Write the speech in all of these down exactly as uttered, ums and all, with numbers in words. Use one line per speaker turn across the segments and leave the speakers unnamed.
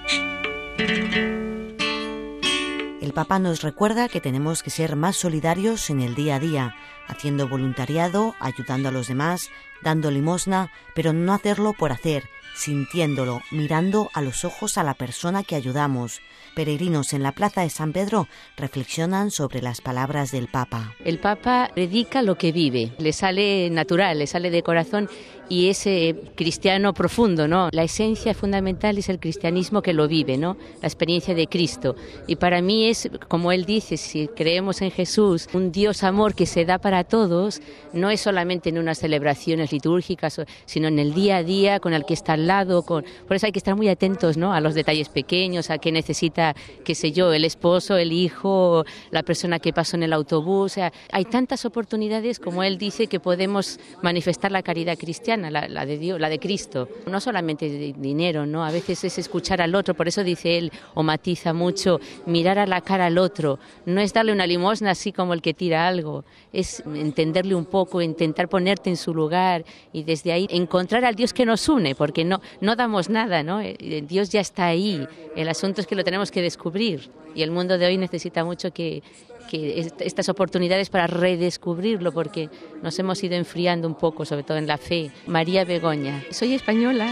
El Papa nos recuerda que tenemos que ser más solidarios en el día a día, haciendo voluntariado, ayudando a los demás, dando limosna, pero no hacerlo por hacer, sintiéndolo, mirando a los ojos a la persona que ayudamos. Peregrinos en la plaza de San Pedro reflexionan sobre las palabras del Papa.
El Papa predica lo que vive, le sale natural, le sale de corazón y es eh, cristiano profundo, ¿no? La esencia fundamental es el cristianismo que lo vive, ¿no? La experiencia de Cristo. Y para mí es, como él dice, si creemos en Jesús, un Dios amor que se da para todos, no es solamente en unas celebraciones litúrgicas, sino en el día a día, con el que está al lado. Con... Por eso hay que estar muy atentos, ¿no? A los detalles pequeños, a qué necesita, qué sé yo, el esposo, el hijo, la persona que pasó en el autobús. O sea, hay tantas oportunidades, como él dice, que podemos manifestar la caridad cristiana, la, la de Dios, la de Cristo. No solamente de dinero, ¿no? A veces es escuchar al otro, por eso dice él, o matiza mucho, mirar a la cara al otro. No es darle una limosna así como el que tira algo, es entenderle un poco, intentar ponerte en su lugar y desde ahí encontrar al Dios que nos une, porque no, no damos nada, ¿no? Dios ya está ahí, el asunto es que lo tenemos que descubrir y el mundo de hoy necesita mucho que, que estas oportunidades para redescubrirlo, porque nos hemos ido enfriando un poco, sobre todo en la fe. María Begoña, soy española.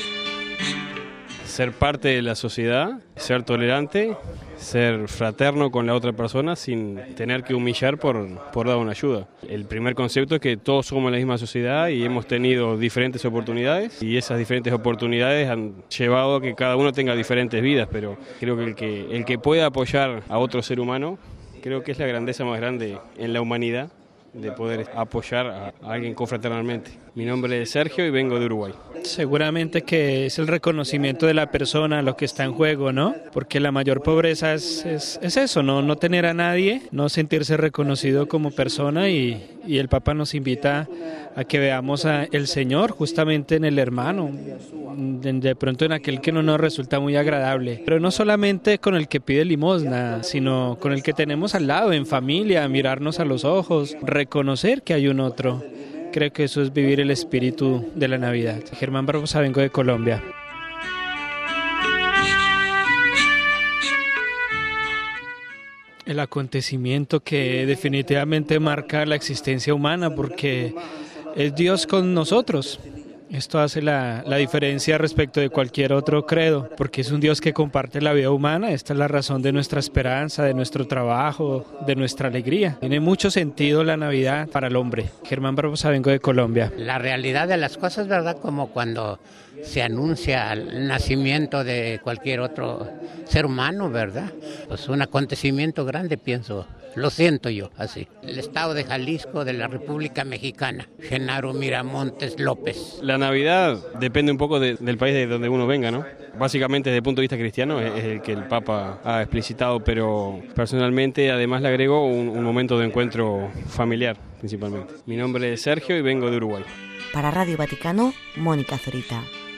Ser parte de la sociedad, ser tolerante, ser fraterno con la otra persona sin tener que humillar por, por dar una ayuda. El primer concepto es que todos somos la misma sociedad y hemos tenido diferentes oportunidades y esas diferentes oportunidades han llevado a que cada uno tenga diferentes vidas, pero creo que el que, el que pueda apoyar a otro ser humano, creo que es la grandeza más grande en la humanidad, de poder apoyar a alguien confraternalmente. Mi nombre es Sergio y vengo de Uruguay.
Seguramente que es el reconocimiento de la persona lo que está en juego, ¿no? Porque la mayor pobreza es, es, es eso, ¿no? No tener a nadie, no sentirse reconocido como persona y, y el Papa nos invita a que veamos al Señor justamente en el hermano, de, de pronto en aquel que no nos resulta muy agradable, pero no solamente con el que pide limosna, sino con el que tenemos al lado, en familia, mirarnos a los ojos, reconocer que hay un otro. Creo que eso es vivir el espíritu de la Navidad. Germán Barbosa, vengo de Colombia. El acontecimiento que definitivamente marca la existencia humana, porque es Dios con nosotros. Esto hace la, la diferencia respecto de cualquier otro credo, porque es un Dios que comparte la vida humana. Esta es la razón de nuestra esperanza, de nuestro trabajo, de nuestra alegría. Tiene mucho sentido la Navidad para el hombre. Germán Barbosa, vengo de Colombia.
La realidad de las cosas, ¿verdad? Como cuando se anuncia el nacimiento de cualquier otro ser humano, ¿verdad? Pues un acontecimiento grande, pienso. Lo siento yo, así. El estado de Jalisco, de la República Mexicana. Genaro Miramontes López.
La Navidad depende un poco de, del país de donde uno venga, ¿no? Básicamente desde el punto de vista cristiano es, es el que el Papa ha explicitado, pero personalmente además le agrego un, un momento de encuentro familiar, principalmente. Mi nombre es Sergio y vengo de Uruguay.
Para Radio Vaticano, Mónica Zorita.